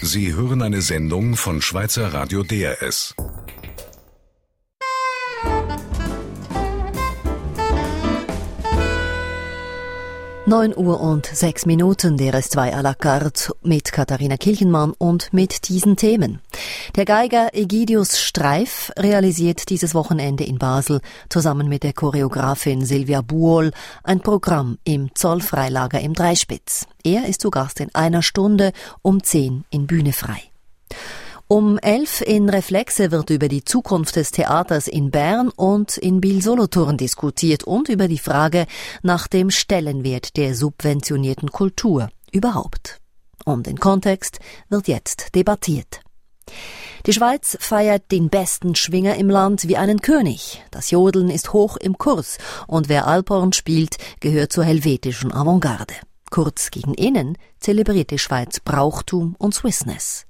Sie hören eine Sendung von Schweizer Radio DRS. Neun Uhr und 6 Minuten, DRS2 à la carte mit Katharina Kilchenmann und mit diesen Themen. Der Geiger Egidius Streif realisiert dieses Wochenende in Basel zusammen mit der Choreografin Silvia Buol ein Programm im Zollfreilager im Dreispitz. Er ist zu Gast in einer Stunde um 10 in Bühne frei. Um 11 in Reflexe wird über die Zukunft des Theaters in Bern und in Biel-Solothurn diskutiert und über die Frage nach dem Stellenwert der subventionierten Kultur überhaupt. Um den Kontext wird jetzt debattiert. Die Schweiz feiert den besten Schwinger im Land wie einen König. Das Jodeln ist hoch im Kurs und wer Alphorn spielt, gehört zur helvetischen Avantgarde. Kurz gegen innen zelebriert die Schweiz Brauchtum und Swissness.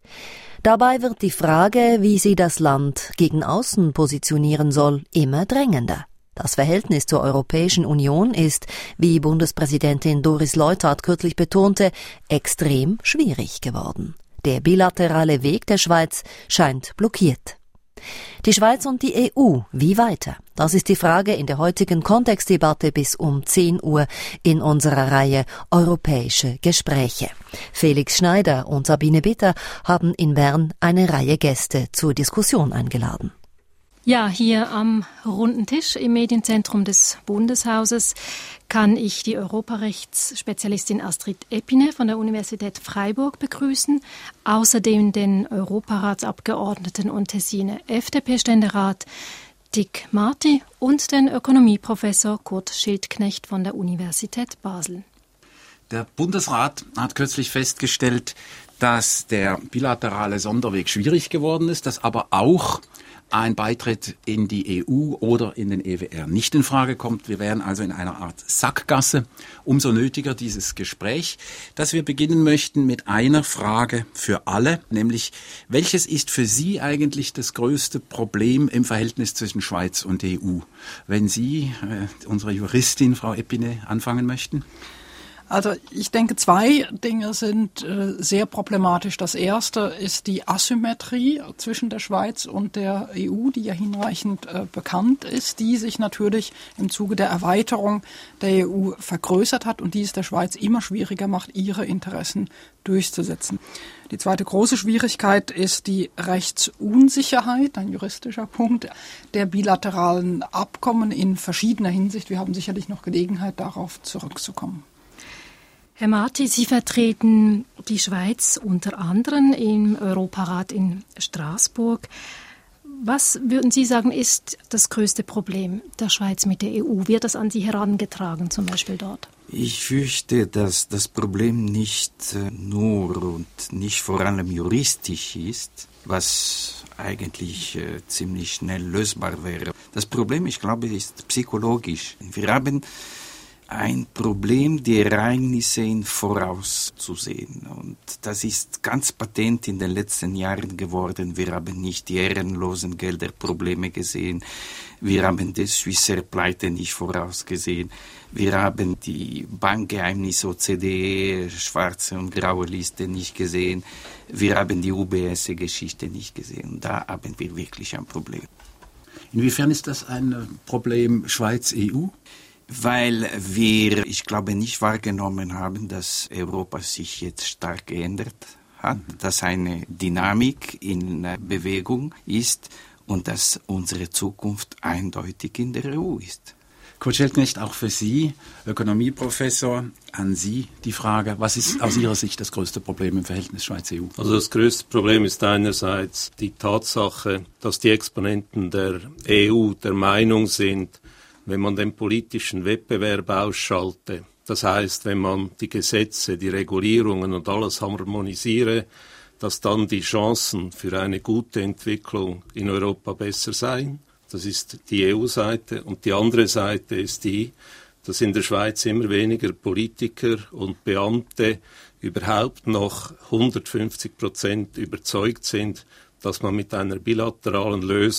Dabei wird die Frage, wie sie das Land gegen außen positionieren soll, immer drängender. Das Verhältnis zur Europäischen Union ist, wie Bundespräsidentin Doris Leuthard kürzlich betonte, extrem schwierig geworden. Der bilaterale Weg der Schweiz scheint blockiert. Die Schweiz und die EU, wie weiter? Das ist die Frage in der heutigen Kontextdebatte bis um 10 Uhr in unserer Reihe Europäische Gespräche. Felix Schneider und Sabine Bitter haben in Bern eine Reihe Gäste zur Diskussion eingeladen. Ja, hier am runden Tisch im Medienzentrum des Bundeshauses kann ich die Europarechtsspezialistin Astrid Epine von der Universität Freiburg begrüßen, außerdem den Europaratsabgeordneten und Tessiner FDP-Ständerat Dick Marty und den Ökonomieprofessor Kurt Schildknecht von der Universität Basel. Der Bundesrat hat kürzlich festgestellt, dass der bilaterale Sonderweg schwierig geworden ist, dass aber auch ein Beitritt in die EU oder in den EWR nicht in Frage kommt. Wir wären also in einer Art Sackgasse. Umso nötiger dieses Gespräch, dass wir beginnen möchten mit einer Frage für alle, nämlich welches ist für Sie eigentlich das größte Problem im Verhältnis zwischen Schweiz und EU? Wenn Sie, unsere Juristin, Frau Epine, anfangen möchten. Also ich denke, zwei Dinge sind sehr problematisch. Das erste ist die Asymmetrie zwischen der Schweiz und der EU, die ja hinreichend bekannt ist, die sich natürlich im Zuge der Erweiterung der EU vergrößert hat und die es der Schweiz immer schwieriger macht, ihre Interessen durchzusetzen. Die zweite große Schwierigkeit ist die Rechtsunsicherheit, ein juristischer Punkt, der bilateralen Abkommen in verschiedener Hinsicht. Wir haben sicherlich noch Gelegenheit, darauf zurückzukommen. Herr Marty, Sie vertreten die Schweiz unter anderem im Europarat in Straßburg. Was würden Sie sagen, ist das größte Problem der Schweiz mit der EU? Wird das an Sie herangetragen, zum Beispiel dort? Ich fürchte, dass das Problem nicht nur und nicht vor allem juristisch ist, was eigentlich ziemlich schnell lösbar wäre. Das Problem, ich glaube, ist psychologisch. Wir haben ein Problem, die Ereignisse in Voraus zu sehen. Und das ist ganz patent in den letzten Jahren geworden. Wir haben nicht die ehrenlosen Gelderprobleme gesehen. Wir haben die Swissair-Pleite nicht vorausgesehen. Wir haben die Bankgeheimnisse OCDE, schwarze und graue Liste nicht gesehen. Wir haben die UBS-Geschichte nicht gesehen. Und da haben wir wirklich ein Problem. Inwiefern ist das ein Problem Schweiz-EU? Weil wir, ich glaube, nicht wahrgenommen haben, dass Europa sich jetzt stark geändert hat, dass eine Dynamik in Bewegung ist und dass unsere Zukunft eindeutig in der EU ist. Kurt Schildknecht, auch für Sie, Ökonomieprofessor, an Sie die Frage, was ist aus Ihrer Sicht das größte Problem im Verhältnis Schweiz-EU? Also das größte Problem ist einerseits die Tatsache, dass die Exponenten der EU der Meinung sind, wenn man den politischen Wettbewerb ausschalte, das heißt, wenn man die Gesetze, die Regulierungen und alles harmonisiere, dass dann die Chancen für eine gute Entwicklung in Europa besser seien. Das ist die EU-Seite. Und die andere Seite ist die, dass in der Schweiz immer weniger Politiker und Beamte überhaupt noch 150% überzeugt sind, dass man mit einer bilateralen Lösung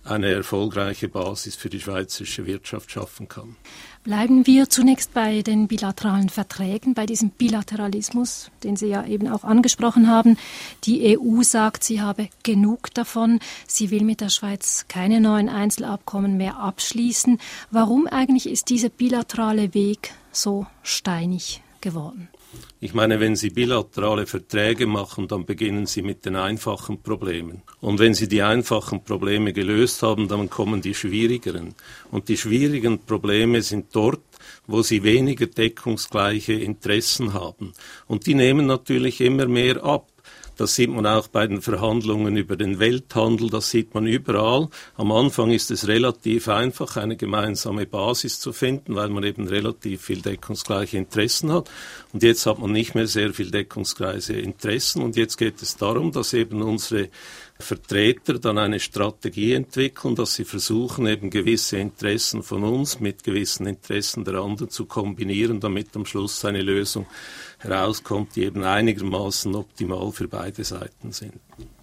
eine erfolgreiche Basis für die schweizerische Wirtschaft schaffen kann. Bleiben wir zunächst bei den bilateralen Verträgen, bei diesem Bilateralismus, den Sie ja eben auch angesprochen haben. Die EU sagt, sie habe genug davon. Sie will mit der Schweiz keine neuen Einzelabkommen mehr abschließen. Warum eigentlich ist dieser bilaterale Weg so steinig geworden? Ich meine, wenn Sie bilaterale Verträge machen, dann beginnen Sie mit den einfachen Problemen. Und wenn Sie die einfachen Probleme gelöst haben, dann kommen die schwierigeren. Und die schwierigen Probleme sind dort, wo Sie weniger deckungsgleiche Interessen haben. Und die nehmen natürlich immer mehr ab. Das sieht man auch bei den Verhandlungen über den Welthandel, das sieht man überall. Am Anfang ist es relativ einfach, eine gemeinsame Basis zu finden, weil man eben relativ viel deckungsgleiche Interessen hat. Und jetzt hat man nicht mehr sehr viel deckungsgleiche Interessen. Und jetzt geht es darum, dass eben unsere Vertreter dann eine Strategie entwickeln, dass sie versuchen, eben gewisse Interessen von uns mit gewissen Interessen der anderen zu kombinieren, damit am Schluss eine Lösung herauskommt, die eben einigermaßen optimal für beide Seiten sind.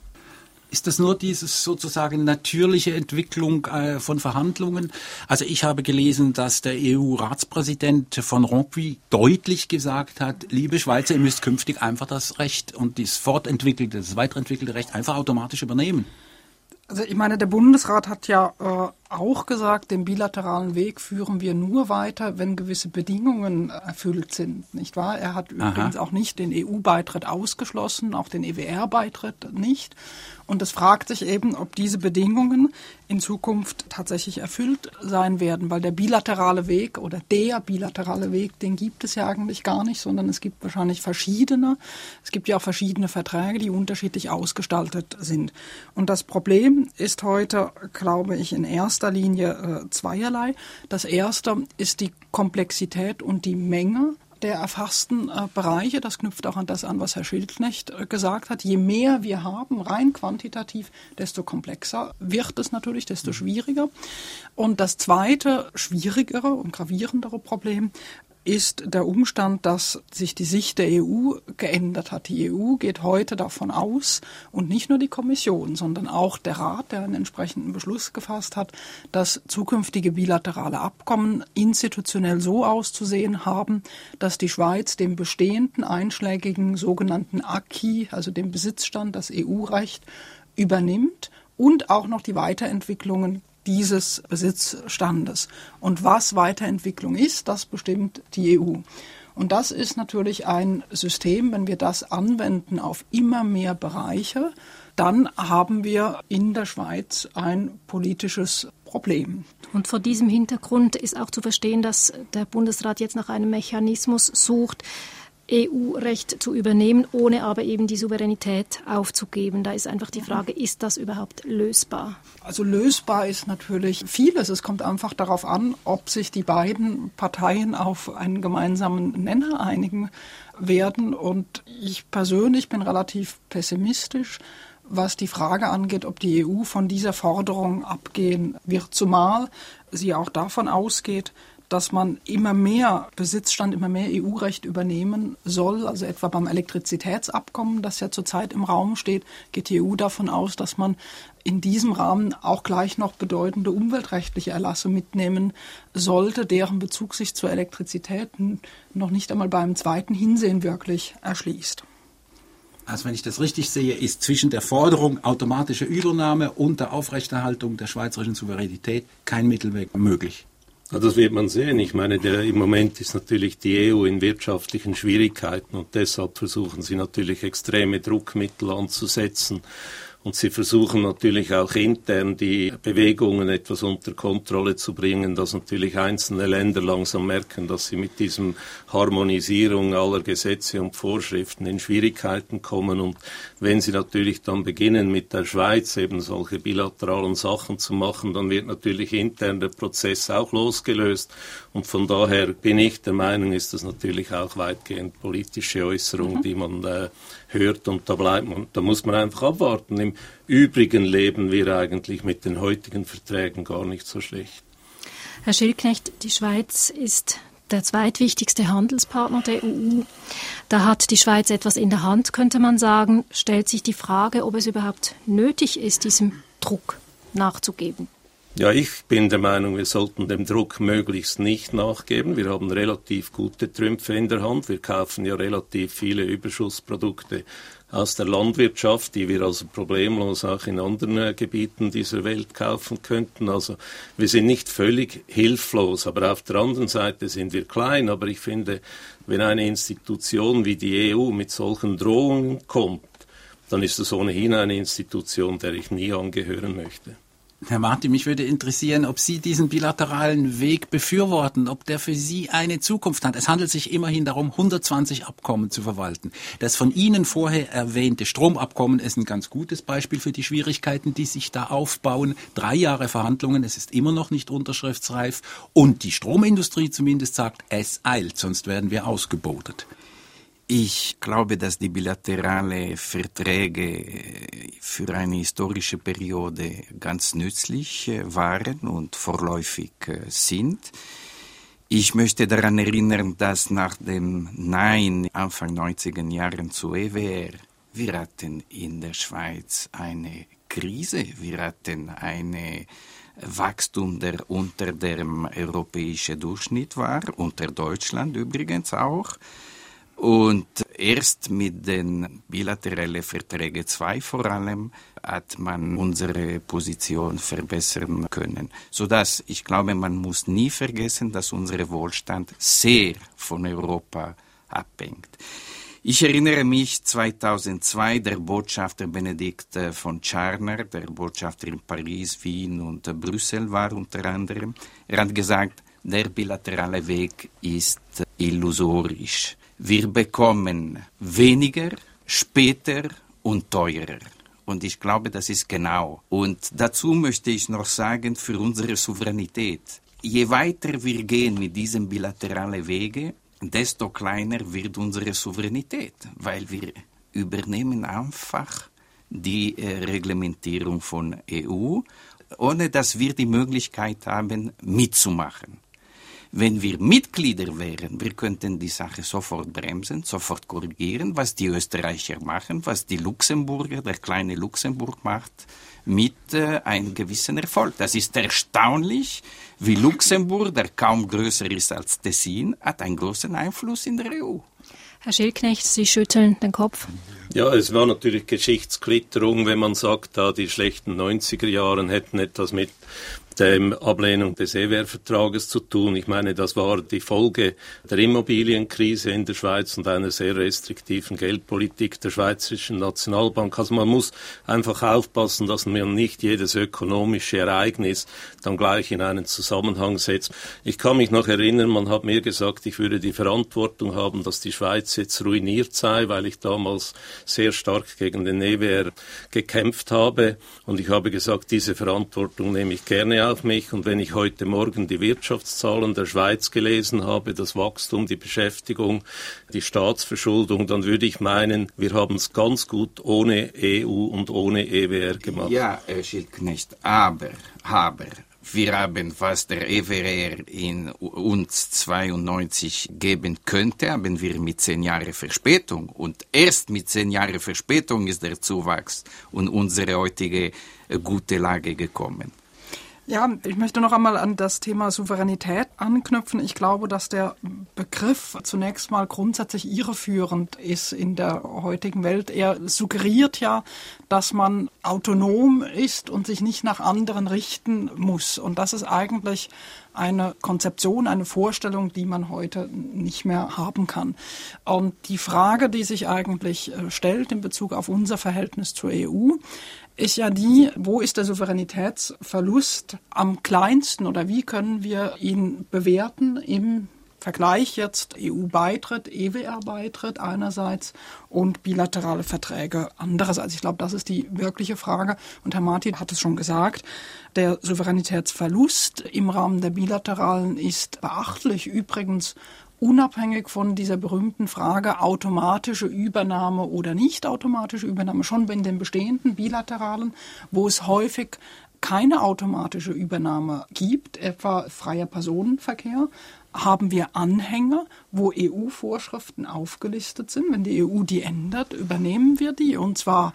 Ist das nur dieses sozusagen natürliche Entwicklung von Verhandlungen? Also ich habe gelesen, dass der EU-Ratspräsident Van Rompuy deutlich gesagt hat, liebe Schweizer, ihr müsst künftig einfach das Recht und das weiterentwickelte Recht einfach automatisch übernehmen. Also ich meine, der Bundesrat hat ja auch gesagt, den bilateralen Weg führen wir nur weiter, wenn gewisse Bedingungen erfüllt sind, nicht wahr? Er hat übrigens auch nicht den EU-Beitritt ausgeschlossen, auch den EWR-Beitritt nicht. Und es fragt sich eben, ob diese Bedingungen in Zukunft tatsächlich erfüllt sein werden, weil der bilaterale Weg oder der bilaterale Weg, den gibt es ja eigentlich gar nicht, sondern es gibt wahrscheinlich verschiedene. Es gibt ja auch verschiedene Verträge, die unterschiedlich ausgestaltet sind. Und das Problem ist heute, glaube ich, in erster Linie zweierlei. Das erste ist die Komplexität und die Menge der erfassten Bereiche. Das knüpft auch an das an, was Herr Schildknecht gesagt hat. Je mehr wir haben, rein quantitativ, desto komplexer wird es natürlich, desto schwieriger. Und das zweite, schwierigere und gravierendere Problem ist der Umstand, dass sich die Sicht der EU geändert hat. Die EU geht heute davon aus, und nicht nur die Kommission, sondern auch der Rat, der einen entsprechenden Beschluss gefasst hat, dass zukünftige bilaterale Abkommen institutionell so auszusehen haben, dass die Schweiz dem bestehenden einschlägigen sogenannten Acquis, also dem Besitzstand, das EU-Recht, übernimmt und auch noch die Weiterentwicklungen dieses Besitzstandes. Und was Weiterentwicklung ist, das bestimmt die EU. Und das ist natürlich ein System, wenn wir das anwenden auf immer mehr Bereiche, dann haben wir in der Schweiz ein politisches Problem. Und vor diesem Hintergrund ist auch zu verstehen, dass der Bundesrat jetzt nach einem Mechanismus sucht, EU-Recht zu übernehmen, ohne aber eben die Souveränität aufzugeben. Da ist einfach die Frage, ist das überhaupt lösbar? Also lösbar ist natürlich vieles. Es kommt einfach darauf an, ob sich die beiden Parteien auf einen gemeinsamen Nenner einigen werden. Und ich persönlich bin relativ pessimistisch, was die Frage angeht, ob die EU von dieser Forderung abgehen wird, zumal sie auch davon ausgeht, dass man immer mehr Besitzstand, immer mehr EU-Recht übernehmen soll. Also etwa beim Elektrizitätsabkommen, das ja zurzeit im Raum steht, geht die EU davon aus, dass man in diesem Rahmen auch gleich noch bedeutende umweltrechtliche Erlasse mitnehmen sollte, deren Bezug sich zur Elektrizität noch nicht einmal beim zweiten Hinsehen wirklich erschließt. Also wenn ich das richtig sehe, ist zwischen der Forderung automatischer Übernahme und der Aufrechterhaltung der schweizerischen Souveränität kein Mittelweg möglich. Ja, das wird man sehen. Ich meine, im Moment ist natürlich die EU in wirtschaftlichen Schwierigkeiten und deshalb versuchen sie natürlich extreme Druckmittel anzusetzen. Und sie versuchen natürlich auch intern die Bewegungen etwas unter Kontrolle zu bringen, dass natürlich einzelne Länder langsam merken, dass sie mit diesem Harmonisierung aller Gesetze und Vorschriften in Schwierigkeiten kommen. Und wenn sie natürlich dann beginnen, mit der Schweiz eben solche bilateralen Sachen zu machen, dann wird natürlich intern der Prozess auch losgelöst. Und von daher bin ich der Meinung, ist das natürlich auch weitgehend politische Äußerung, die man hört, und da muss man einfach abwarten. Im Übrigen leben wir eigentlich mit den heutigen Verträgen gar nicht so schlecht. Herr Schildknecht, die Schweiz ist der zweitwichtigste Handelspartner der EU. Da hat die Schweiz etwas in der Hand, könnte man sagen. Stellt sich die Frage, ob es überhaupt nötig ist, diesem Druck nachzugeben? Ja, ich bin der Meinung, wir sollten dem Druck möglichst nicht nachgeben. Wir haben relativ gute Trümpfe in der Hand. Wir kaufen ja relativ viele Überschussprodukte aus der Landwirtschaft, die wir also problemlos auch in anderen Gebieten dieser Welt kaufen könnten. Also wir sind nicht völlig hilflos, aber auf der anderen Seite sind wir klein. Aber ich finde, wenn eine Institution wie die EU mit solchen Drohungen kommt, dann ist es ohnehin eine Institution, der ich nie angehören möchte. Herr Martin, mich würde interessieren, ob Sie diesen bilateralen Weg befürworten, ob der für Sie eine Zukunft hat. Es handelt sich immerhin darum, 120 Abkommen zu verwalten. Das von Ihnen vorher erwähnte Stromabkommen ist ein ganz gutes Beispiel für die Schwierigkeiten, die sich da aufbauen. 3 Jahre Verhandlungen, es ist immer noch nicht unterschriftsreif. Und die Stromindustrie zumindest sagt, es eilt, sonst werden wir ausgebotet. Ich glaube, dass die bilateralen Verträge für eine historische Periode ganz nützlich waren und vorläufig sind. Ich möchte daran erinnern, dass nach dem Nein Anfang 90er Jahren zu EWR, wir hatten in der Schweiz eine Krise, wir hatten ein Wachstum, der unter dem europäischen Durchschnitt war, unter Deutschland übrigens auch. Und erst mit den bilateralen Verträgen 2 vor allem hat man unsere Position verbessern können. Sodass, ich glaube, man muss nie vergessen, dass unser Wohlstand sehr von Europa abhängt. Ich erinnere mich 2002, der Botschafter Benedikt von Charner, der Botschafter in Paris, Wien und Brüssel war unter anderem. Er hat gesagt, der bilaterale Weg ist illusorisch. Wir bekommen weniger, später und teurer. Und ich glaube, das ist genau. Und dazu möchte ich noch sagen, für unsere Souveränität. Je weiter wir gehen mit diesem bilateralen Wege, desto kleiner wird unsere Souveränität, weil wir übernehmen einfach die Reglementierung von EU, ohne dass wir die Möglichkeit haben, mitzumachen. Wenn wir Mitglieder wären, wir könnten die Sache sofort bremsen, sofort korrigieren, was die Österreicher machen, was die Luxemburger, der kleine Luxemburg macht, mit einem gewissen Erfolg. Das ist erstaunlich, wie Luxemburg, der kaum größer ist als Tessin, hat einen großen Einfluss in der EU. Herr Schildknecht, Sie schütteln den Kopf. Ja, es war natürlich Geschichtsklitterung, wenn man sagt, da die schlechten 90er Jahre hätten etwas mit der Ablehnung des EWR-Vertrages zu tun. Ich meine, das war die Folge der Immobilienkrise in der Schweiz und einer sehr restriktiven Geldpolitik der Schweizerischen Nationalbank. Also man muss einfach aufpassen, dass man nicht jedes ökonomische Ereignis dann gleich in einen Zusammenhang setzt. Ich kann mich noch erinnern, man hat mir gesagt, ich würde die Verantwortung haben, dass die Schweiz jetzt ruiniert sei, weil ich damals sehr stark gegen den EWR gekämpft habe. Und ich habe gesagt, diese Verantwortung nehme ich gerne auf mich. Und wenn ich heute Morgen die Wirtschaftszahlen der Schweiz gelesen habe, das Wachstum, die Beschäftigung, die Staatsverschuldung, dann würde ich meinen, wir haben es ganz gut ohne EU und ohne EWR gemacht. Ja, Herr Schildknecht, aber wir haben, was der EWR in uns 92 geben könnte, haben wir mit 10 Jahren Verspätung. Und erst mit 10 Jahren Verspätung ist der Zuwachs und unsere heutige gute Lage gekommen. Ja, ich möchte noch einmal an das Thema Souveränität anknüpfen. Ich glaube, dass der Begriff zunächst mal grundsätzlich irreführend ist in der heutigen Welt. Er suggeriert ja, dass man autonom ist und sich nicht nach anderen richten muss. Und das ist eigentlich eine Konzeption, eine Vorstellung, die man heute nicht mehr haben kann. Und die Frage, die sich eigentlich stellt in Bezug auf unser Verhältnis zur EU, ist ja die, wo ist der Souveränitätsverlust am kleinsten oder wie können wir ihn bewerten im Vergleich jetzt EU-Beitritt, EWR-Beitritt einerseits und bilaterale Verträge andererseits. Ich glaube, das ist die wirkliche Frage. Und Herr Martin hat es schon gesagt, der Souveränitätsverlust im Rahmen der bilateralen ist beachtlich. Übrigens unabhängig von dieser berühmten Frage automatische Übernahme oder nicht automatische Übernahme, schon bei den bestehenden bilateralen, wo es häufig keine automatische Übernahme gibt, etwa freier Personenverkehr, haben wir Anhänge, wo EU-Vorschriften aufgelistet sind. Wenn die EU die ändert, übernehmen wir die, und zwar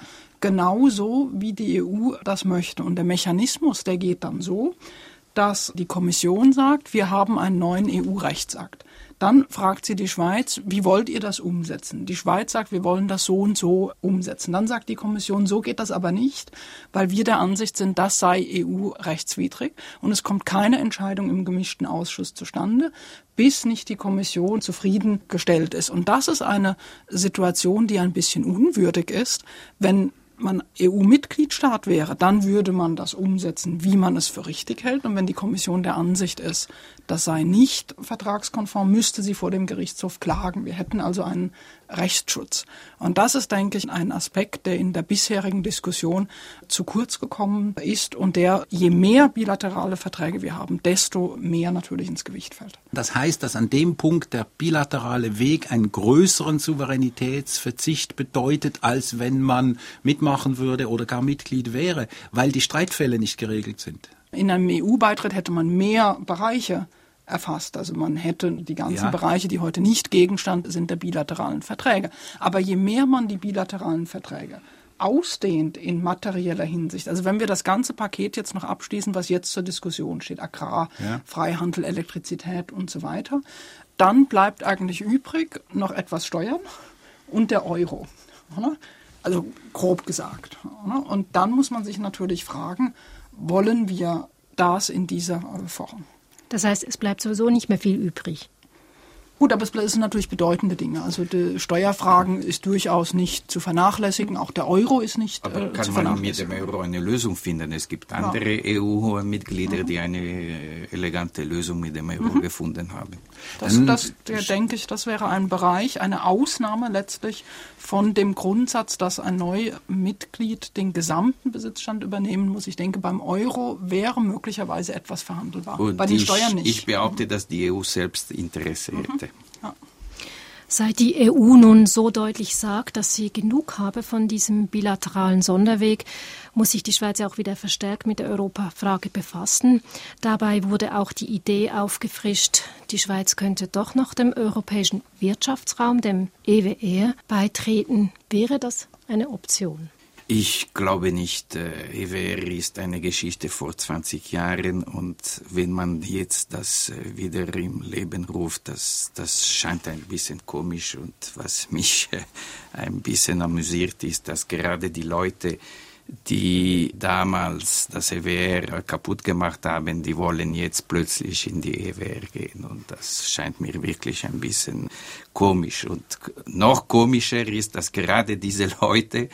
genauso, wie die EU das möchte. Und der Mechanismus, der geht dann so, dass die Kommission sagt, wir haben einen neuen EU-Rechtsakt. Dann fragt sie die Schweiz, wie wollt ihr das umsetzen? Die Schweiz sagt, wir wollen das so und so umsetzen. Dann sagt die Kommission, so geht das aber nicht, weil wir der Ansicht sind, das sei EU-rechtswidrig. Und es kommt keine Entscheidung im gemischten Ausschuss zustande, bis nicht die Kommission zufriedengestellt ist. Und das ist eine Situation, die ein bisschen unwürdig ist, wenn man EU-Mitgliedstaat wäre, dann würde man das umsetzen, wie man es für richtig hält. Und wenn die Kommission der Ansicht ist, das sei nicht vertragskonform, müsste sie vor dem Gerichtshof klagen. Wir hätten also einen Rechtsschutz. Und das ist, denke ich, ein Aspekt, der in der bisherigen Diskussion zu kurz gekommen ist und der, je mehr bilaterale Verträge wir haben, desto mehr natürlich ins Gewicht fällt. Das heißt, dass an dem Punkt der bilaterale Weg einen größeren Souveränitätsverzicht bedeutet, als wenn man mitmachen würde oder gar Mitglied wäre, weil die Streitfälle nicht geregelt sind. In einem EU-Beitritt hätte man mehr Bereiche erfasst. Also man hätte die ganzen Bereiche, die heute nicht Gegenstand sind der bilateralen Verträge. Aber je mehr man die bilateralen Verträge ausdehnt in materieller Hinsicht, also wenn wir das ganze Paket jetzt noch abschließen, was jetzt zur Diskussion steht, Agrar, Freihandel, Elektrizität und so weiter, dann bleibt eigentlich übrig noch etwas Steuern und der Euro. Also grob gesagt. Und dann muss man sich natürlich fragen, wollen wir das in dieser Form? Das heißt, es bleibt sowieso nicht mehr viel übrig. Gut, aber es sind natürlich bedeutende Dinge. Also die Steuerfragen ist durchaus nicht zu vernachlässigen. Auch der Euro ist nicht aber zu vernachlässigen. kann man mit dem Euro eine Lösung finden? Es gibt andere EU-Mitglieder, die eine elegante Lösung mit dem Euro gefunden haben. Das denke ich, das wäre ein Bereich, eine Ausnahme letztlich von dem Grundsatz, dass ein neues Mitglied den gesamten Besitzstand übernehmen muss. Ich denke, beim Euro wäre möglicherweise etwas verhandelbar. Und bei den Steuern nicht. Ich behaupte, dass die EU selbst Interesse hätte. Ja. Seit die EU nun so deutlich sagt, dass sie genug habe von diesem bilateralen Sonderweg, muss sich die Schweiz auch wieder verstärkt mit der Europafrage befassen. Dabei wurde auch die Idee aufgefrischt, die Schweiz könnte doch noch dem Europäischen Wirtschaftsraum, dem EWR, beitreten. Wäre das eine Option? Ich glaube nicht. EWR ist eine Geschichte vor 20 Jahren und wenn man jetzt das wieder im Leben ruft, das scheint ein bisschen komisch und was mich ein bisschen amüsiert ist, dass gerade die Leute, die damals das EWR kaputt gemacht haben, die wollen jetzt plötzlich in die EWR gehen und das scheint mir wirklich ein bisschen komisch und noch komischer ist, dass gerade diese Leute,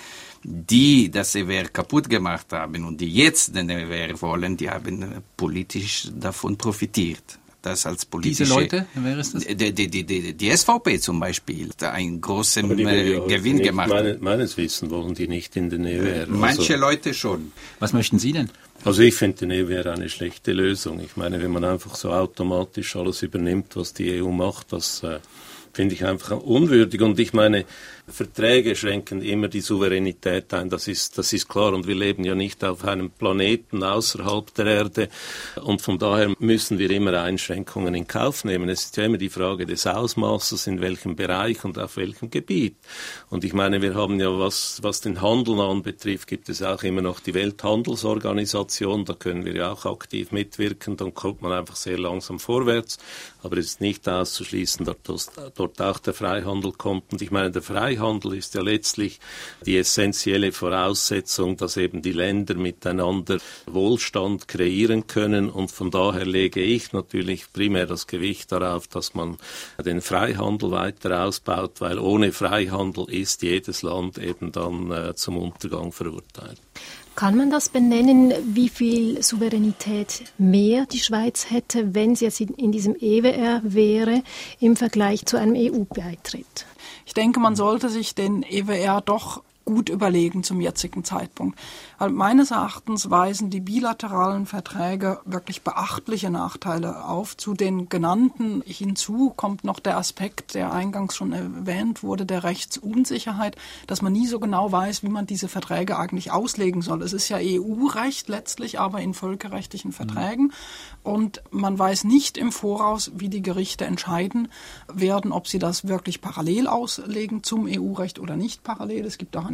die das EWR kaputt gemacht haben und die jetzt den EWR wollen, die haben politisch davon profitiert. Das als politische, diese Leute, wer ist das? Die SVP zum Beispiel, einen großen Gewinn gemacht. Meines Wissens wollen die nicht in den EWR. Manche Leute schon. Was möchten Sie denn? Also ich finde den EWR eine schlechte Lösung. Ich meine, wenn man einfach so automatisch alles übernimmt, was die EU macht, das finde ich einfach unwürdig. Und ich meine, Verträge schränken immer die Souveränität ein, das ist klar. Und wir leben ja nicht auf einem Planeten außerhalb der Erde. Und von daher müssen wir immer Einschränkungen in Kauf nehmen. Es ist ja immer die Frage des Ausmaßes, in welchem Bereich und auf welchem Gebiet. Und ich meine, wir haben ja, was den Handel anbetrifft, gibt es auch immer noch die Welthandelsorganisation. Da können wir ja auch aktiv mitwirken. Dann kommt man einfach sehr langsam vorwärts. Aber es ist nicht auszuschließen, dass dort auch der Freihandel kommt. Und ich meine, der Freihandel ist ja letztlich die essentielle Voraussetzung, dass eben die Länder miteinander Wohlstand kreieren können. Und von daher lege ich natürlich primär das Gewicht darauf, dass man den Freihandel weiter ausbaut, weil ohne Freihandel ist jedes Land eben dann zum Untergang verurteilt. Kann man das benennen, wie viel Souveränität mehr die Schweiz hätte, wenn sie jetzt in diesem EWR wäre, im Vergleich zu einem EU-Beitritt? Ich denke, man sollte sich den EWR doch gut überlegen zum jetzigen Zeitpunkt. Weil meines Erachtens weisen die bilateralen Verträge wirklich beachtliche Nachteile auf. Zu den genannten hinzu kommt noch der Aspekt, der eingangs schon erwähnt wurde, der Rechtsunsicherheit, dass man nie so genau weiß, wie man diese Verträge eigentlich auslegen soll. Es ist ja EU-Recht letztlich, aber in völkerrechtlichen Verträgen. Und man weiß nicht im Voraus, wie die Gerichte entscheiden werden, ob sie das wirklich parallel auslegen zum EU-Recht oder nicht parallel. Es gibt auch eine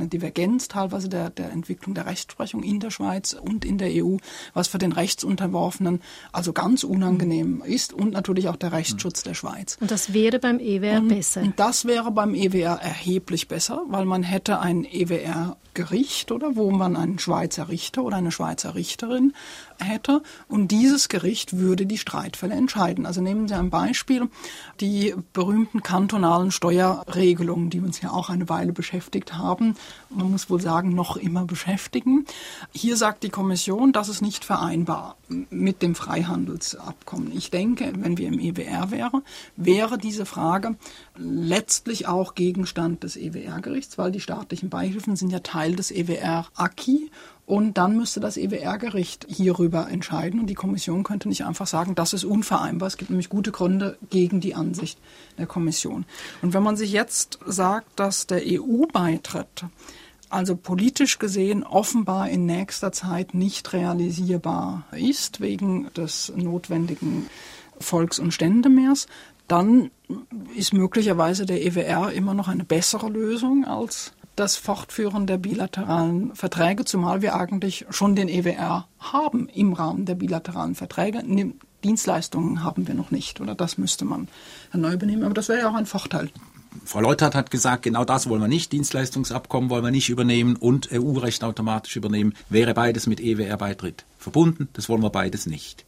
eine Divergenz teilweise der Entwicklung der Rechtsprechung in der Schweiz und in der EU, was für den Rechtsunterworfenen also ganz unangenehm ist und natürlich auch der Rechtsschutz der Schweiz. Und das wäre beim EWR besser? Und das wäre beim EWR erheblich besser, weil man hätte ein EWR-Gericht, oder wo man einen Schweizer Richter oder eine Schweizer Richterin hätte, und dieses Gericht würde die Streitfälle entscheiden. Also nehmen Sie ein Beispiel, die berühmten kantonalen Steuerregelungen, die uns ja auch eine Weile beschäftigt haben, man muss wohl sagen, noch immer beschäftigen. Hier sagt die Kommission, das ist nicht vereinbar mit dem Freihandelsabkommen. Ich denke, wenn wir im EWR wäre diese Frage letztlich auch Gegenstand des EWR-Gerichts, weil die staatlichen Beihilfen sind ja Teil des EWR-Acquis. Und dann müsste das EWR-Gericht hierüber entscheiden. Und die Kommission könnte nicht einfach sagen, das ist unvereinbar. Es gibt nämlich gute Gründe gegen die Ansicht der Kommission. Und wenn man sich jetzt sagt, dass der EU-Beitritt also politisch gesehen offenbar in nächster Zeit nicht realisierbar ist, wegen des notwendigen Volks- und Ständemehrs, dann ist möglicherweise der EWR immer noch eine bessere Lösung als das Fortführen der bilateralen Verträge, zumal wir eigentlich schon den EWR haben im Rahmen der bilateralen Verträge. Dienstleistungen haben wir noch nicht, oder das müsste man neu übernehmen, aber das wäre ja auch ein Vorteil. Frau Leuthard hat gesagt, genau das wollen wir nicht, Dienstleistungsabkommen wollen wir nicht übernehmen und EU-Recht automatisch übernehmen. Wäre beides mit EWR-Beitritt verbunden, das wollen wir beides nicht.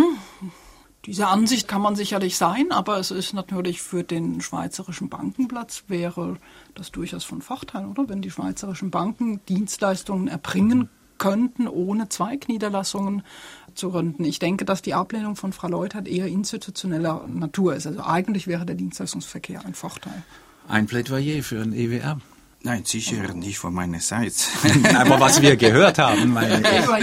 Diese Ansicht kann man sicherlich sein, aber es ist natürlich für den schweizerischen Bankenplatz wäre das durchaus von Vorteil, oder? Wenn die schweizerischen Banken Dienstleistungen erbringen könnten, ohne Zweigniederlassungen zu gründen. Ich denke, dass die Ablehnung von Frau Leuthard eher institutioneller Natur ist. Also eigentlich wäre der Dienstleistungsverkehr ein Vorteil. Ein Plädoyer für ein EWR. Nein, sicher nicht von meiner Seite. Aber was wir gehört haben, meine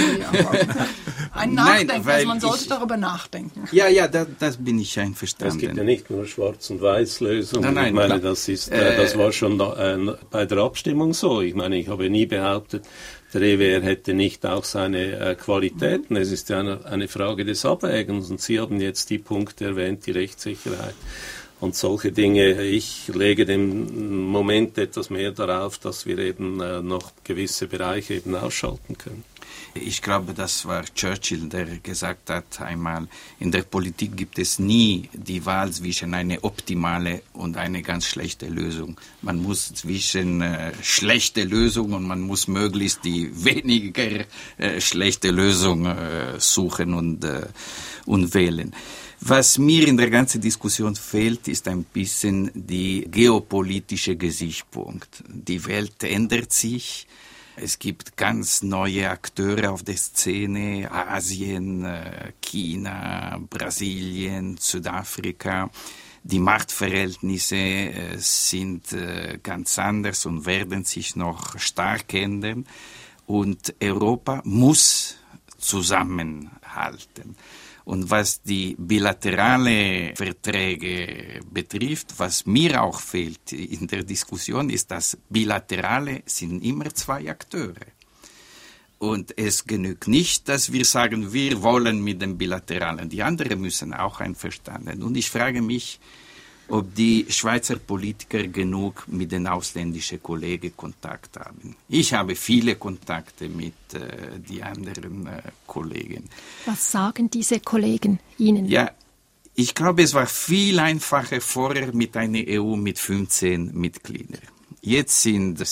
ein Nachdenken, also man sollte darüber nachdenken. Ja, das bin ich einverstanden. Es gibt ja nicht nur Schwarz- und Weiß-Lösungen. Nein, ich meine, das war schon bei der Abstimmung so. Ich meine, ich habe nie behauptet, der EWR hätte nicht auch seine Qualitäten. Es ist ja eine Frage des Abwägens. Und Sie haben jetzt die Punkte erwähnt, die Rechtssicherheit und solche Dinge. Ich lege im Moment etwas mehr darauf, dass wir eben noch gewisse Bereiche eben ausschalten können. Ich glaube, das war Churchill, der gesagt hat einmal, in der Politik gibt es nie die Wahl zwischen einer optimale und einer ganz schlechte Lösung. Man muss zwischen schlechte Lösung und man muss möglichst die weniger schlechte Lösung suchen und wählen. Was mir in der ganzen Diskussion fehlt, ist ein bisschen die geopolitische Gesichtspunkt. Die Welt ändert sich. Es gibt ganz neue Akteure auf der Szene, Asien, China, Brasilien, Südafrika. Die Machtverhältnisse sind ganz anders und werden sich noch stark ändern. Und Europa muss zusammenhalten. Und was die bilaterale Verträge betrifft, was mir auch fehlt in der Diskussion, ist, dass bilaterale sind immer zwei Akteure. Und es genügt nicht, dass wir sagen, wir wollen mit dem Bilateralen. Die anderen müssen auch einverstanden. Und ich frage mich, ob die Schweizer Politiker genug mit den ausländischen Kollegen Kontakt haben. Ich habe viele Kontakte mit den anderen Kollegen. Was sagen diese Kollegen Ihnen? Ja, ich glaube, es war viel einfacher vorher mit einer EU mit 15 Mitgliedern. Jetzt sind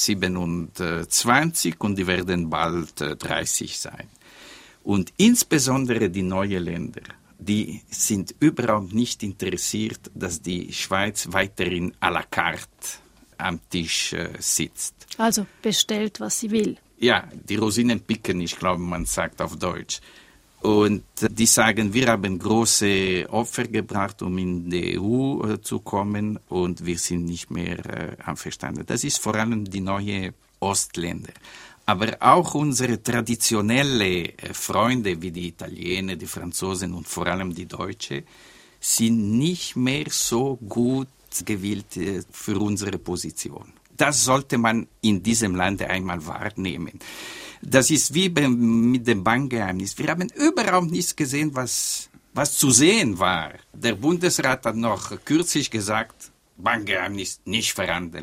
27 und die werden bald 30 sein. Und insbesondere die neuen Länder, die sind überhaupt nicht interessiert, dass die Schweiz weiterhin à la carte am Tisch sitzt. Also bestellt, was sie will. Ja, die Rosinen picken, ich glaube, man sagt auf Deutsch. Und die sagen, wir haben große Opfer gebracht, um in die EU zu kommen und wir sind nicht mehr einverstanden. Das ist vor allem die neuen Ostländer. Aber auch unsere traditionellen Freunde wie die Italiener, die Franzosen und vor allem die Deutschen sind nicht mehr so gut gewillt für unsere Position. Das sollte man in diesem Land einmal wahrnehmen. Das ist wie mit dem Bankgeheimnis. Wir haben überhaupt nichts gesehen, was zu sehen war. Der Bundesrat hat noch kürzlich gesagt, Bankgeheimnis nicht verhandelbar.